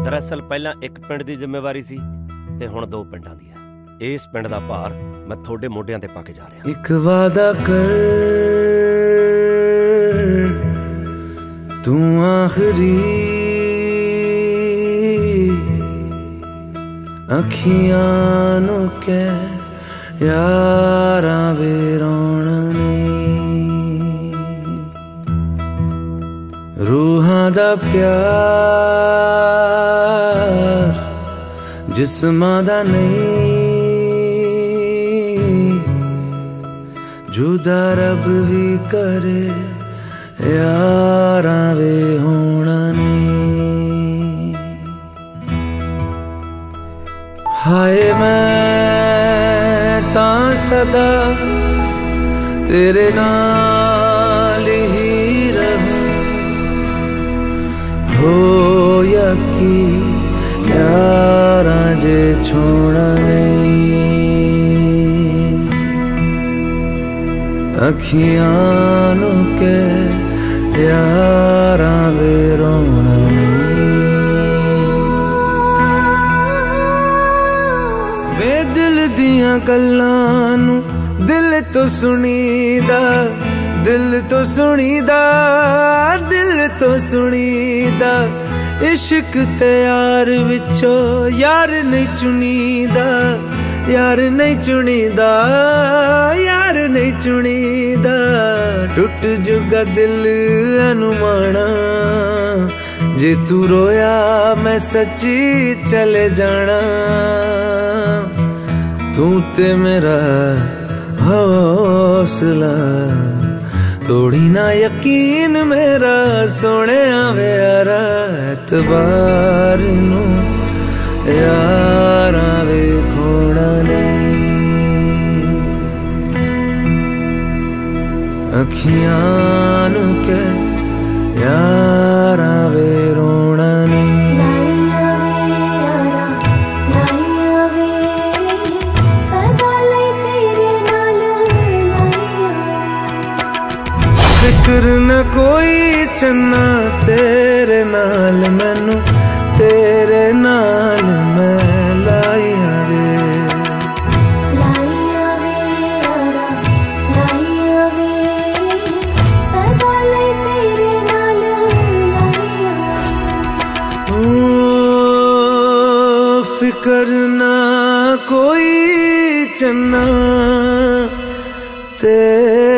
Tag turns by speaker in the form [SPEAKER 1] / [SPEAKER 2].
[SPEAKER 1] दरअसल पहला एक पिंड की जिम्मेवारी सी ते हुण दो पिंडां दी है। इस पिंड दा भार मैं थोड़े मोढियां ते पा के जा रहा।
[SPEAKER 2] एक वादा कर तू आखिरी अखियां नु कै यारा वे रोना नहीं, रूहां दा प्यार जिस्मां दा नहीं, जुदा रब भी करे यारा वे होना नहीं। हाय मैं तां सदा तेरे नाल ही रहूं, हो यकी यारा जे छोड़ा नहीं, अखियां नु के यारा वे रोना नहीं। वे दिल दियां गल्लां नू दिल तो सुनीदा, दिल तो सुनीदा, दिल तो सुनीदा, इश्क ते यार विचों यार नहीं चुनीदा, यार नहीं चुनीदा, यार नहीं चुनीदा। टुट जुगा दिल अनुमाना, जे तू रोया मैं सच्ची चले जाना, तू ते मेरा हौसला तोड़ी ना यकीन मेरा, सोने आवे यारा एतबार नू यारा वे खोना नहीं, अखियां नु के यारा वे रोना नहीं। फिक्र न कोई चन्ना तेरे नाल मैनू, तेरे नाल मैं लाइया वे,
[SPEAKER 3] लाइया वे यारा, लाइया वे, सदा लई तेरे नाल लाइया।
[SPEAKER 2] ओ फिक्र ना कोई चन्ना तेरे